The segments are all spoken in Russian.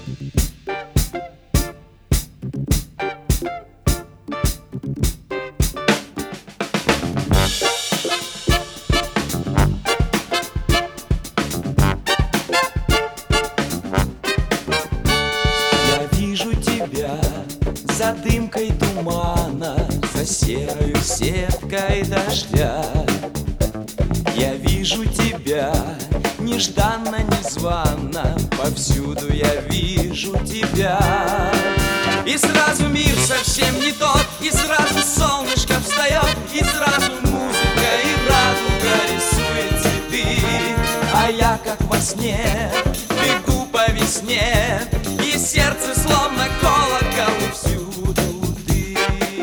За дымкой тумана, за серою сеткой дождя. Я вижу тебя нежданно-незванно, повсюду я вижу тебя. И сразу мир совсем не тот, и сразу солнышко встает, и сразу музыка и радуга рисует цветы. А я как во сне бегу по весне, и сердце словно колокол, и всюду ты.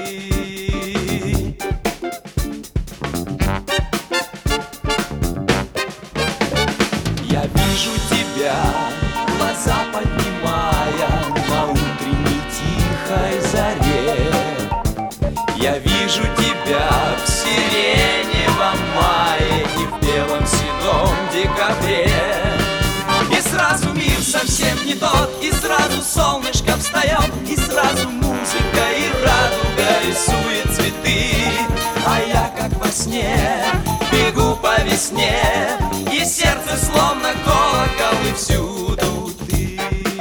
Я вижу тебя, глаза поднимая на утренней тихой заре. Я вижу тебя в сиреневом мае и в белом седом декабре. И сразу мир совсем не тот, и сразу солнышко встает, и сразу музыка и радуга рисует цветы. А я как во сне бегу по весне, и сердце словно колокол, и всюду ты.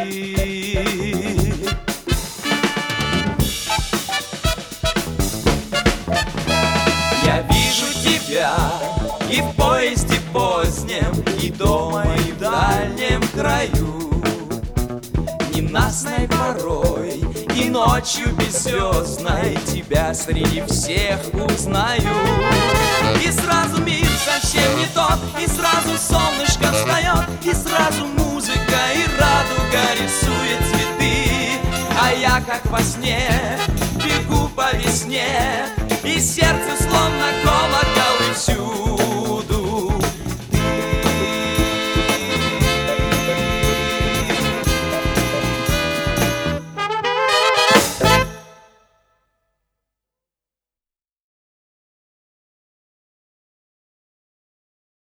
Я вижу тебя и в поезде позднем, и дома, и в дальнем краю, ненастной порой и ночью беззвездной тебя среди всех узнаю. И сразу мир совсем не тот, и сразу солнышко встает, и сразу музыка и радуга рисует цветы. А я как во сне бегу по весне, и сердце словно колокол,